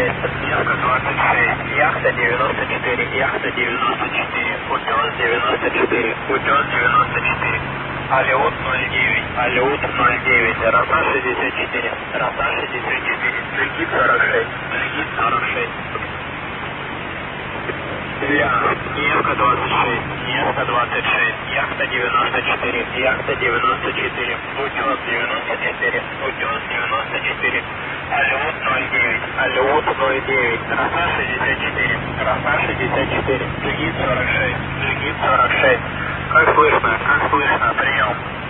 Невка 26, яхта 94, яхта 94, утес 94, утес 94. Алеут 09, Алеут 09, роса 64, роса 64, Джигит 46, Джигит 46. Невка 26, Невка 26, яхта 94, яхта 94, утес 94, утес 94. Алеут 09, Алеут 09, роса 64, роса 64, Джигит 46, Джигит 46. Как слышно, прием.